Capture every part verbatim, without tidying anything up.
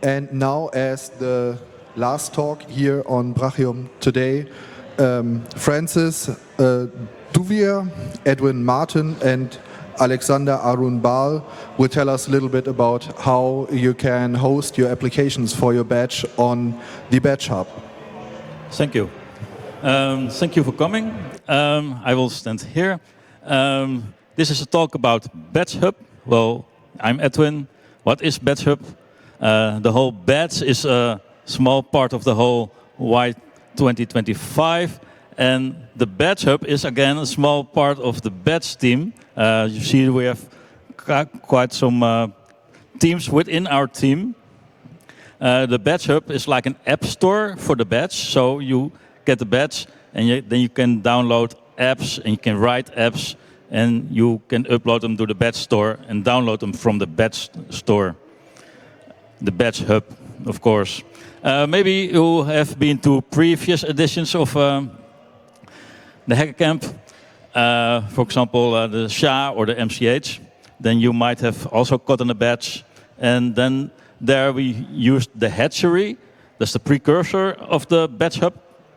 And now, as the last talk here on Brachium today, um, Francis uh, Duvier, Edwin Martin, and Alexander Arun Bal will tell us a little bit about how you can host your applications for your badge on the Badge Hub. Thank you. Um, thank you for coming. Um, I will stand here. Um, this is a talk about Badge Hub. Well, I'm Edwin. What is Badge Hub? Uh, the whole badge is a small part of the whole Y twenty twenty-five. And the Badge Hub is again a small part of the badge team. Uh, you see we have quite some uh, teams within our team. Uh, the Badge Hub is like an app store for the badge. So you get the badge and you, then you can download apps and you can write apps and you can upload them to the badge store and download them from the badge store. The Badge Hub, of course. Uh, maybe you have been to previous editions of uh, the HackerCamp, uh, for example, uh, the S H A or the M C H. Then you might have also gotten a badge. And then there we used the hatchery. That's the precursor of the Badge Hub.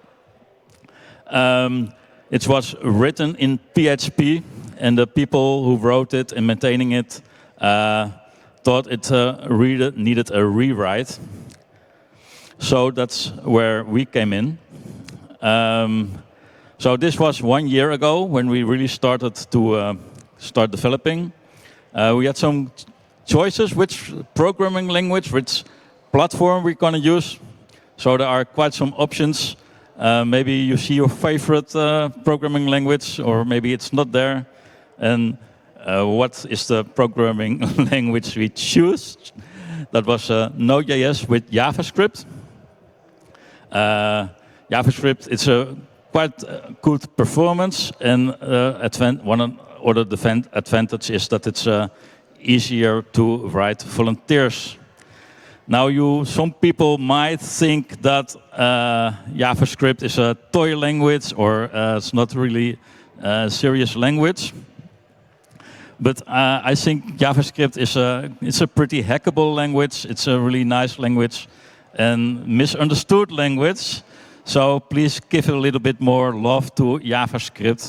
Um, it was written in P H P, and the people who wrote it and maintaining it uh, thought it uh, needed a rewrite. So that's where we came in. Um, so this was one year ago when we really started to uh, start developing. Uh, we had some choices, which programming language, which platform we're going to use. So there are quite some options. Uh, maybe you see your favorite uh, programming language, or maybe it's not there. And uh, what is the programming language we choose? That was uh, Node.js with JavaScript. Uh, JavaScript, it's a quite uh, good performance, and uh, advan one of the advantage is that it's uh, easier to write volunteers. Now, you, some people might think that uh, JavaScript is a toy language, or uh, it's not really a serious language. But uh, I think JavaScript is a it's a pretty hackable language. It's a really nice language and misunderstood language. So please give a little bit more love to JavaScript.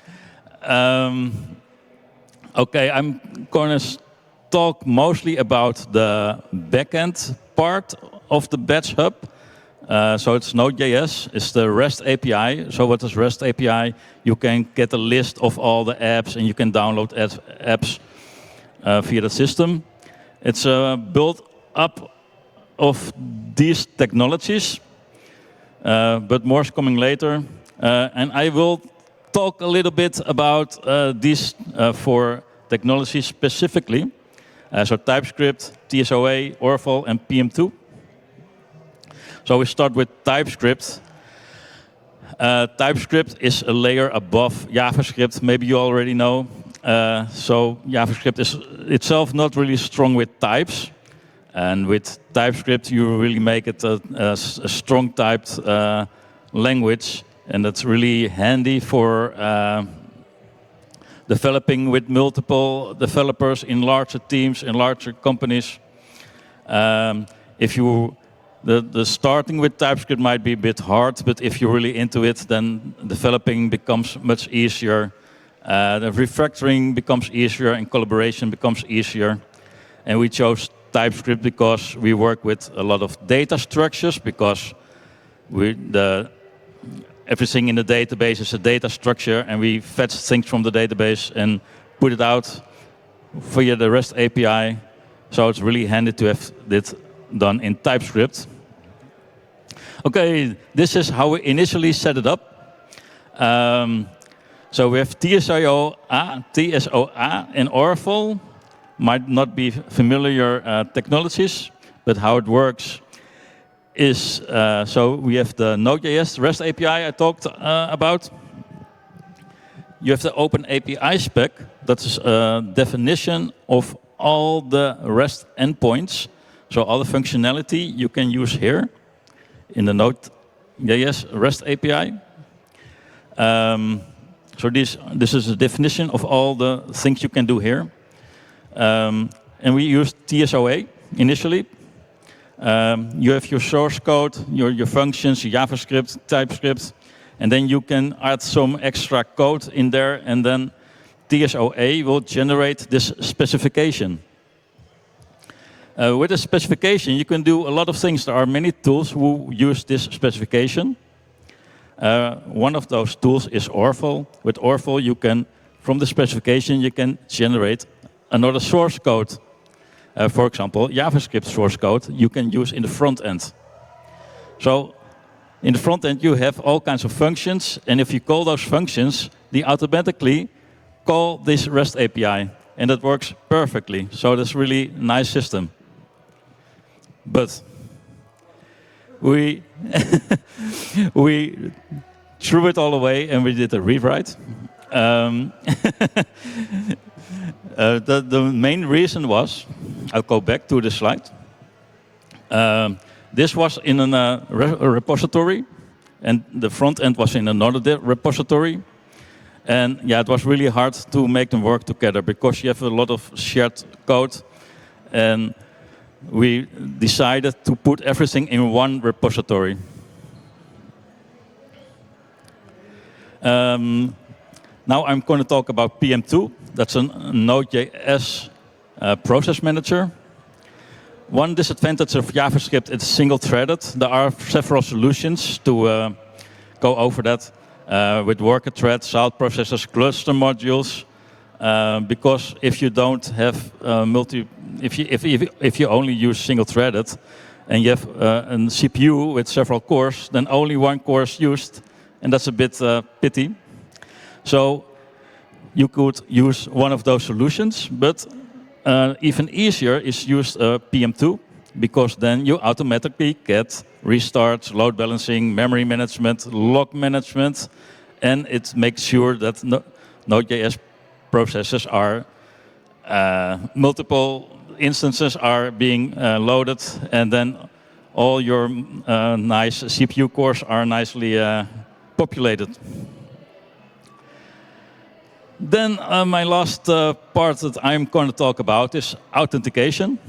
Um, okay, I'm going to talk mostly about the backend part of the Badge Hub. Uh, so it's Node.js, it's the REST A P I. So what is REST A P I? You can get a list of all the apps and you can download apps uh, via the system. It's uh, built up of these technologies, uh, but more is coming later. Uh, and I will talk a little bit about uh, these uh, four technologies specifically. Uh, so TypeScript, T S O A, Orval, and P M two. So we start with TypeScript. Uh, TypeScript is a layer above JavaScript, maybe you already know. Uh, so JavaScript is itself not really strong with types. And with TypeScript, you really make it a, a, a strong typed uh, language. And that's really handy for uh, developing with multiple developers in larger teams, in larger companies. Um, if you, the, the starting with TypeScript might be a bit hard, but if you're really into it, then developing becomes much easier. Uh, the refactoring becomes easier and collaboration becomes easier. And we chose TypeScript because we work with a lot of data structures, because we, the everything in the database is a data structure, and we fetch things from the database and put it out via the REST A P I. So it's really handy to have it done in TypeScript. Okay, this is how we initially set it up. Um, so we have T S O A, T S O A and Orval. Might not be familiar uh, technologies, but how it works is, uh, so we have the Node.js REST A P I I talked uh, about. You have the Open A P I spec. That's a definition of all the REST endpoints. So all the functionality you can use here in the Node.js REST A P I. Um, so this, this is a definition of all the things you can do here. Um, and we used T S O A initially. Um, you have your source code, your, your functions, your JavaScript, TypeScript, and then you can add some extra code in there, and then T S O A will generate this specification. Uh, with a specification, you can do a lot of things. There are many tools who use this specification. Uh, one of those tools is Orful. With Orful, you can, from the specification, you can generate another source code. Uh, for example, JavaScript source code you can use in the front end. So in the front end, you have all kinds of functions, and if you call those functions, they automatically call this REST A P I, and that works perfectly. So that's really a nice system. But we we threw it all away and we did a rewrite. Um, uh, the, the main reason was, I'll go back to the slide. Um, this was in an, uh, re a repository, and the front end was in another repository. And yeah, it was really hard to make them work together because you have a lot of shared code. And we decided to put everything in one repository. Um, now I'm going to talk about P M two. That's a Node.js uh, process manager. One disadvantage of JavaScript, it's single-threaded. There are several solutions to uh, go over that uh, with worker threads, child processors, cluster modules. Uh, because if you don't have uh, multi, if you if, if if you only use single-threaded, and you have uh, a C P U with several cores, then only one core is used, and that's a bit uh, pity. So you could use one of those solutions, but uh, even easier is use uh, P M two, because then you automatically get restarts, load balancing, memory management, log management, and it makes sure that no, Node.js processes are uh, multiple instances are being uh, loaded, and then all your uh, nice C P U cores are nicely uh, populated. Then uh, my last uh, part that I'm going to talk about is authentication.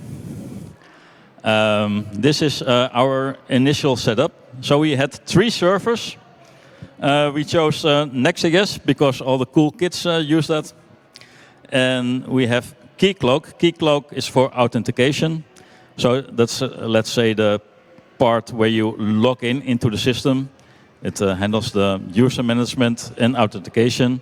Um, this is uh, our initial setup. So we had three servers. Uh, we chose uh, Next.js because all the cool kids uh, use that. And we have Keycloak. Keycloak is for authentication. So that's, uh, let's say, the part where you log in into the system. It uh, handles the user management and authentication.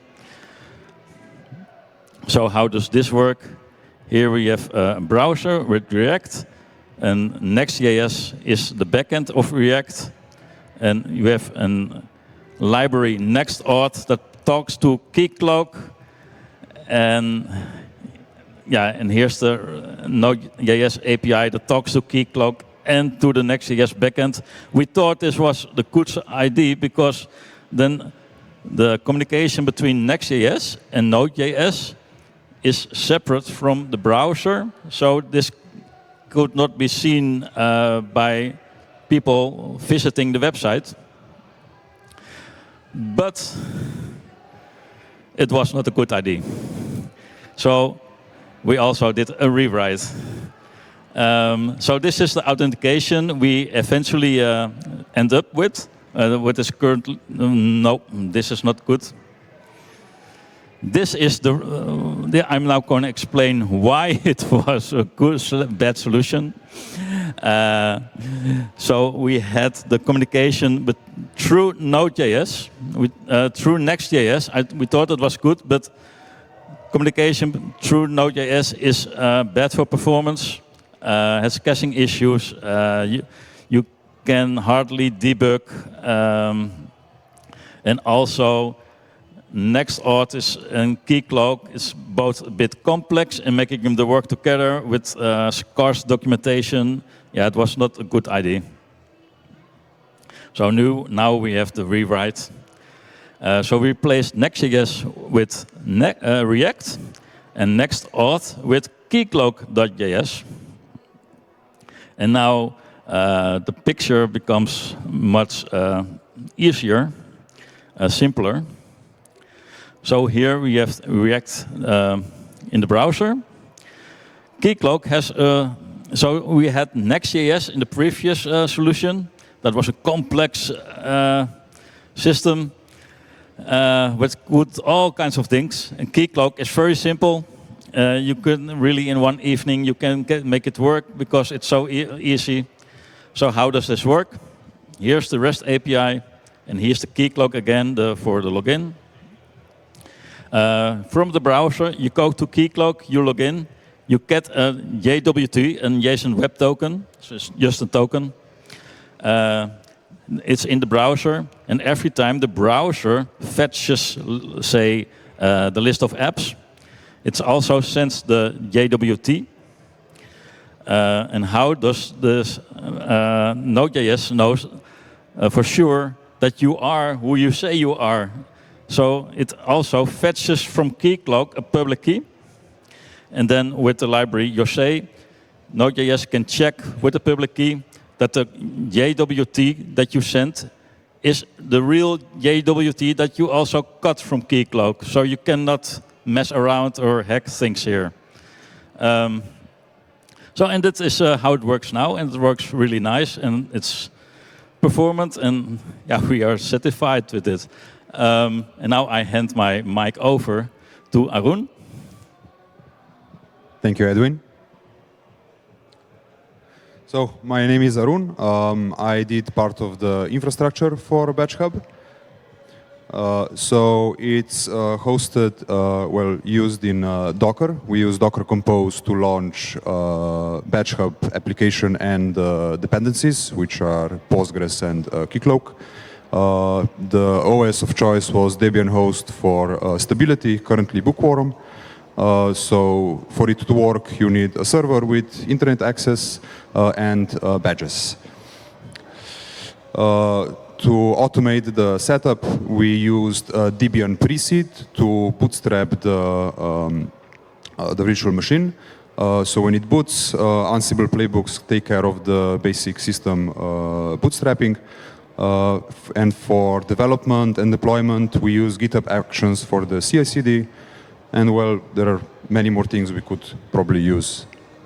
So how does this work? Here we have a browser with React, and Next.js is the backend of React. And you have a library NextAuth that talks to Keycloak. And yeah, and here's the Node.js A P I that talks to Keycloak and to the Next.js backend. We thought this was the good idea because then the communication between Next.js and Node.js is separate from the browser, so this could not be seen uh, by people visiting the website. But it was not a good idea. So we also did a rewrite. Um, so this is the authentication we eventually uh, end up with. Uh, what is currently, um, no, this is not good. This is the, uh, the, I'm now going to explain why it was a good, bad solution. Uh, so we had the communication with, through Node.js, with, uh, through Next.js. I, we thought it was good, but communication through Node.js is uh, bad for performance, uh, has caching issues. Uh, you, you can hardly debug, um, and also NextAuth is, and Keycloak is both a bit complex and making them to work together with uh, scarce documentation. Yeah, it was not a good idea. So new, now we have the rewrite. Uh, so we replaced Next.js with ne uh, React and NextAuth with Keycloak.js. And now uh, the picture becomes much uh, easier, uh, simpler. So here we have React uh, in the browser. Keycloak has a so we had Next.js in the previous uh, solution. That was a complex uh, system uh, with, with all kinds of things. And Keycloak is very simple. Uh, you can really, in one evening, you can get, make it work because it's so e easy. So how does this work? Here's the REST A P I, and here's the Keycloak again the, for the login. Uh, from the browser, you go to Keycloak, you log in, you get a J W T, a JSON Web Token, so it's just a token. Uh, it's in the browser, and every time the browser fetches, say, uh, the list of apps, it also sends the J W T. Uh, and how does this uh, Node.js knows uh, for sure that you are who you say you are? So it also fetches from Keycloak a public key. And then with the library Jose, Node.js can check with the public key that the J W T that you sent is the real J W T that you also cut from Keycloak. So you cannot mess around or hack things here. Um, so and that is uh, how it works now, and it works really nice, and it's performant, and yeah, we are satisfied with it. Um, and now I hand my mic over to Arun. Thank you, Edwin. So my name is Arun. Um, I did part of the infrastructure for Batch Hub. Uh, so it's uh, hosted, uh, well, used in uh, Docker. We use Docker Compose to launch uh, Batch Hub application and uh, dependencies, which are Postgres and uh, Keycloak. Uh, the O S of choice was Debian host for uh, stability, currently Bookworm. Uh, so for it to work, you need a server with internet access uh, and uh, badges. Uh, to automate the setup, we used uh, Debian Preseed to bootstrap the, um, uh, the virtual machine. Uh, so when it boots, uh, Ansible playbooks take care of the basic system uh, bootstrapping. Uh, and for development and deployment, we use GitHub Actions for the C I C D. And well, there are many more things we could probably use.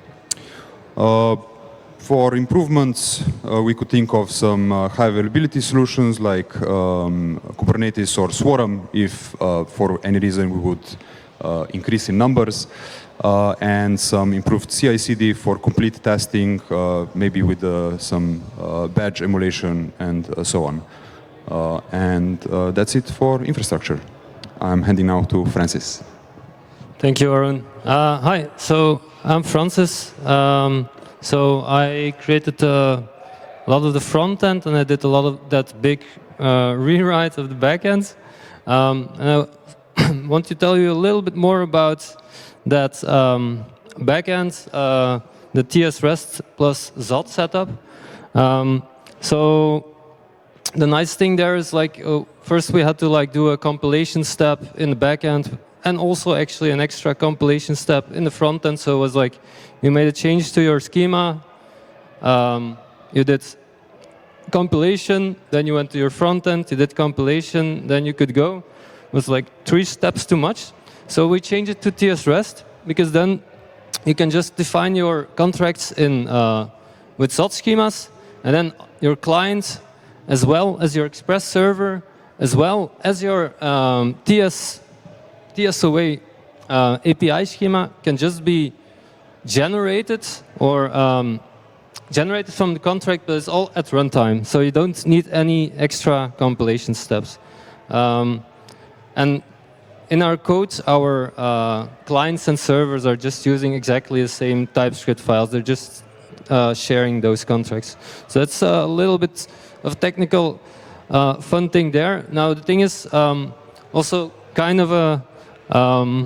Uh, for improvements, uh, we could think of some uh, high availability solutions like um, Kubernetes or Swarm if uh, for any reason we would uh, increase in numbers. Uh, and some improved C I C D for complete testing, uh, maybe with uh, some uh, badge emulation and uh, so on. Uh, and uh, that's it for infrastructure. I'm handing now to Francis. Thank you, Arun. Uh, hi, so I'm Francis. Um, so I created uh, a lot of the front end, and I did a lot of that big uh, rewrite of the back end. Um, and I want to tell you a little bit more about that um, back end, uh, the T S REST plus Z O T setup. Um, so the nice thing there is like uh, first we had to like do a compilation step in the back end, and also actually an extra compilation step in the front end. So it was like you made a change to your schema, um, you did compilation, then you went to your front end, you did compilation, then you could go. It was like three steps too much. So we changed it to T S REST, because then you can just define your contracts in uh, with Z O T schemas, and then your client, as well as your Express server, as well as your um, T S T S O A uh, A P I schema can just be generated or um, generated from the contract, but it's all at runtime. So you don't need any extra compilation steps. Um, and in our code, our uh, clients and servers are just using exactly the same TypeScript files. They're just uh, sharing those contracts. So that's a little bit of technical uh, fun thing there. Now the thing is um, also kind of a um,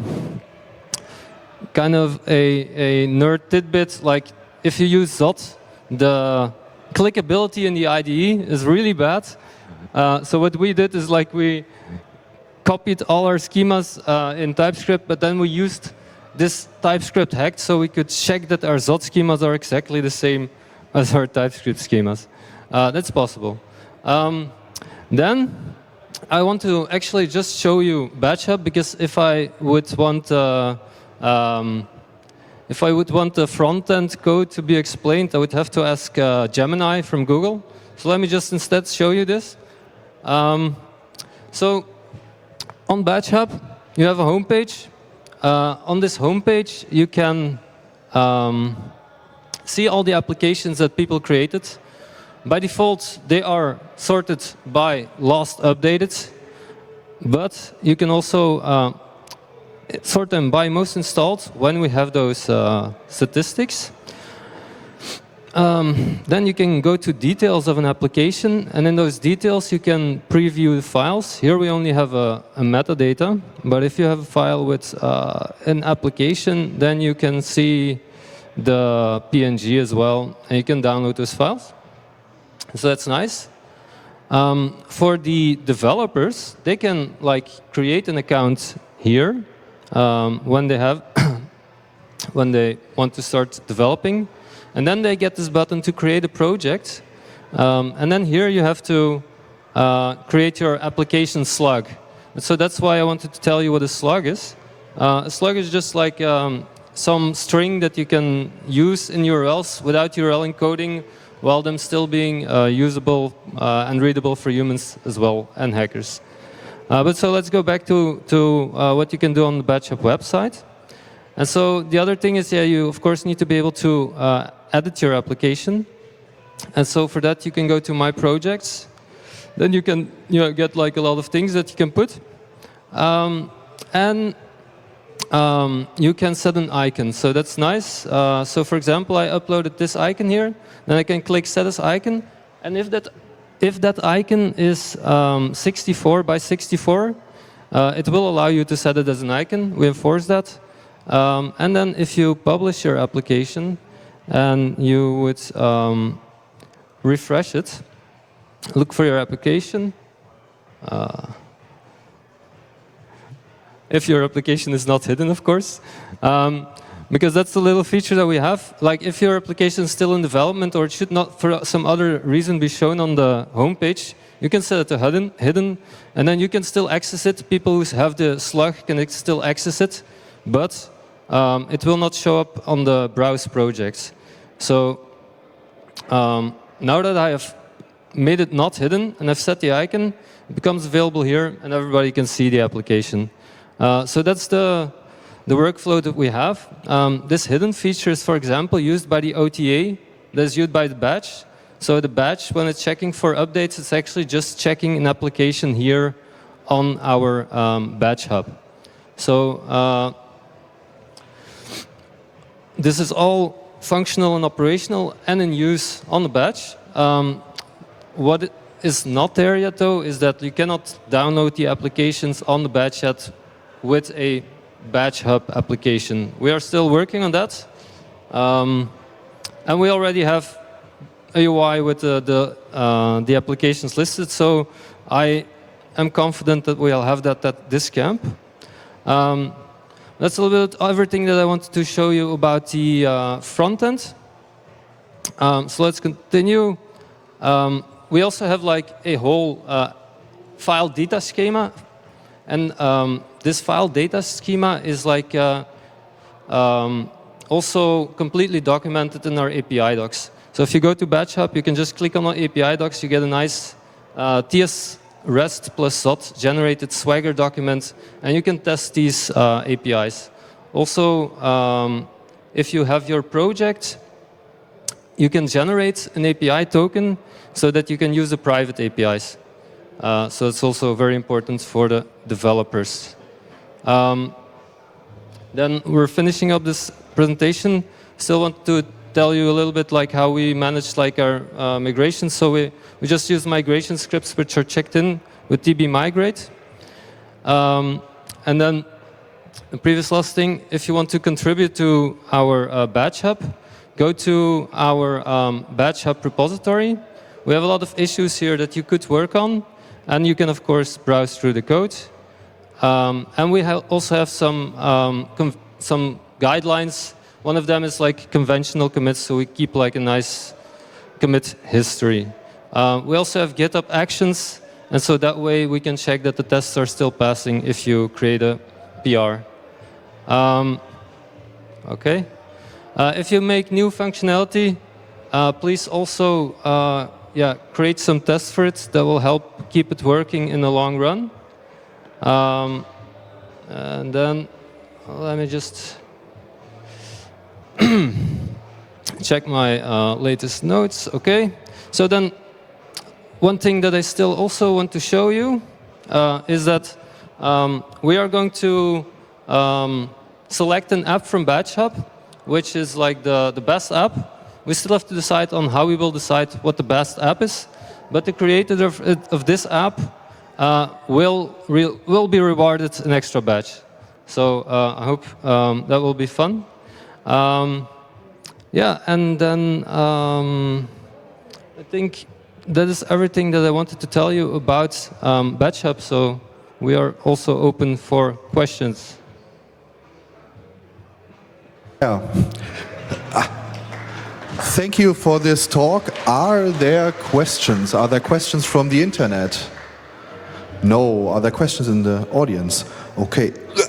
kind of a, a nerd tidbit. Like if you use Z O T, the clickability in the I D E is really bad. Uh, so what we did is like we copied all our schemas uh, in TypeScript, but then we used this TypeScript hack so we could check that our Z O T schemas are exactly the same as our TypeScript schemas. Uh, that's possible. Um, then I want to actually just show you Batch Hub, because if I would want uh, um, if I would want the front-end code to be explained, I would have to ask uh, Gemini from Google. So let me just instead show you this. Um, so on Batch Hub, you have a homepage. Uh, on this homepage, you can um, see all the applications that people created. By default, they are sorted by last updated, but you can also uh, sort them by most installed when we have those uh, statistics. Um, then you can go to details of an application, and in those details you can preview the files. Here we only have a, a metadata, but if you have a file with uh, an application, then you can see the P N G as well, and you can download those files. So that's nice. Um, for the developers, they can like create an account here um, when they have when they want to start developing. And then they get this button to create a project. Um, and then here you have to uh, create your application slug. And so that's why I wanted to tell you what a slug is. Uh, a slug is just like um, some string that you can use in U R Ls without U R L encoding, while them still being uh, usable uh, and readable for humans as well, and hackers. Uh, but so let's go back to, to uh, what you can do on the Batch Hub website. And so the other thing is, yeah, you of course need to be able to uh, edit your application. And so for that you can go to My Projects. Then you can you know, get like a lot of things that you can put. Um, and um, you can set an icon, so that's nice. Uh, so for example, I uploaded this icon here. Then I can click Set as Icon. And if that, if that icon is um, sixty-four by sixty-four, uh, it will allow you to set it as an icon. We enforce that. Um, and then if you publish your application and you would um, refresh it, look for your application. Uh, if your application is not hidden, of course. Um, because that's the little feature that we have. Like if your application is still in development or it should not for some other reason be shown on the homepage, you can set it to hidden, hidden and then you can still access it. People who have the slug can still access it, but Um, it will not show up on the browse projects. So um, now that I have made it not hidden and I've set the icon, it becomes available here and everybody can see the application. Uh, so that's the, the workflow that we have. Um, this hidden feature is, for example, used by the O T A that's used by the batch. So the batch, when it's checking for updates, it's actually just checking an application here on our um, Batch Hub. So uh, this is all functional and operational and in use on the batch. Um, what is not there yet, though, is that you cannot download the applications on the batch yet with a Batch Hub application. We are still working on that. Um, and we already have a U I with the, the, uh, the applications listed, so I am confident that we'll have that at this camp. Um, That's a little bit everything that I wanted to show you about the uh, front end. Um, so let's continue. Um, we also have like a whole uh, file data schema, and um, this file data schema is like uh, um, also completely documented in our A P I docs. So if you go to Batch Hub, you can just click on our A P I docs. You get a nice uh, T S REST plus Z O T generated Swagger document, and you can test these uh, A P Is. Also, um, if you have your project, you can generate an A P I token so that you can use the private A P Is. Uh, so it's also very important for the developers. Um, then we're finishing up this presentation. Still want to tell you a little bit like how we manage like our uh, migration. So we, we just use migration scripts which are checked in with dbmigrate. Um, and then the previous last thing, if you want to contribute to our uh, Batch Hub, go to our um, Batch Hub repository. We have a lot of issues here that you could work on, and you can of course browse through the code. Um, and we ha also have some um, some guidelines. One of them is like conventional commits, so we keep like a nice commit history. Uh, we also have GitHub Actions, and so that way we can check that the tests are still passing if you create a P R. Um, okay, Uh, if you make new functionality, uh, please also uh, yeah, create some tests for it that will help keep it working in the long run. Um, and then let me just check my uh, latest notes. Okay, so then one thing that I still also want to show you uh, is that um, we are going to um, select an app from Batch Hub, which is like the, the best app. We still have to decide on how we will decide what the best app is, but the creator of, of this app uh, will, re will be rewarded an extra badge. So uh, I hope um, that will be fun. Um, yeah, and then um, I think that is everything that I wanted to tell you about um, Batch Hub, so we are also open for questions. Yeah. Thank you for this talk. Are there questions? Are there questions from the internet? No. Are there questions in the audience? Okay.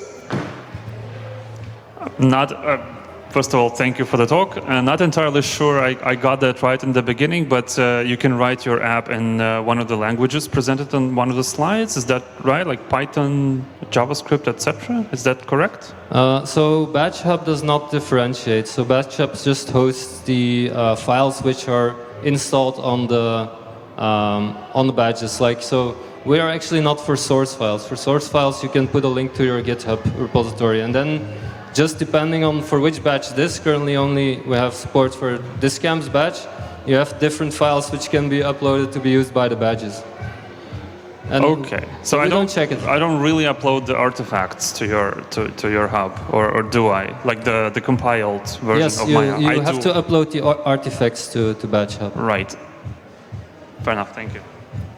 Not, uh, first of all, thank you for the talk. Uh, not entirely sure I, I got that right in the beginning, but uh, you can write your app in uh, one of the languages presented on one of the slides. Is that right? Like Python, JavaScript, et cetera? Is that correct? Uh, so Batch Hub does not differentiate. So Batch Hub just hosts the uh, files which are installed on the um, on the badges. Like so, we are actually not for source files. For source files, you can put a link to your GitHub repository, and then just depending on for which batch it is, currently only we have support for this camp's batch. You have different files which can be uploaded to be used by the badges. And okay, so I don't, don't check it. I don't really upload the artifacts to your to, to your hub, or, or do I? Like the, the compiled version yes, of you, my hub? you I have do. to upload the ar artifacts to, to Batch Hub. Right. Fair enough, thank you.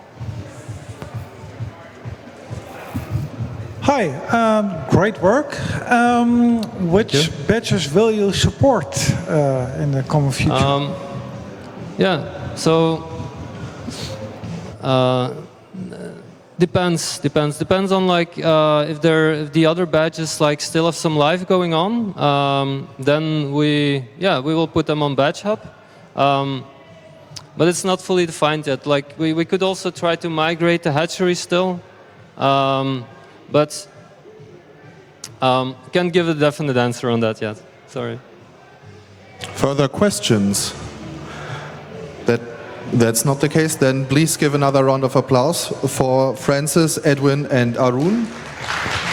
Hi, um, great work. Um, which badges will you support uh, in the common future? Um, yeah, so uh, depends, depends, depends on like uh, if there, if the other badges like still have some life going on, um, then we, yeah, we will put them on Batch Hub. Um, but it's not fully defined yet. Like we, we could also try to migrate the hatchery still. Um, But um, can't give a definite answer on that yet. Sorry. Further questions? That that's not the case. Then please give another round of applause for Francis, Edwin, and Arun.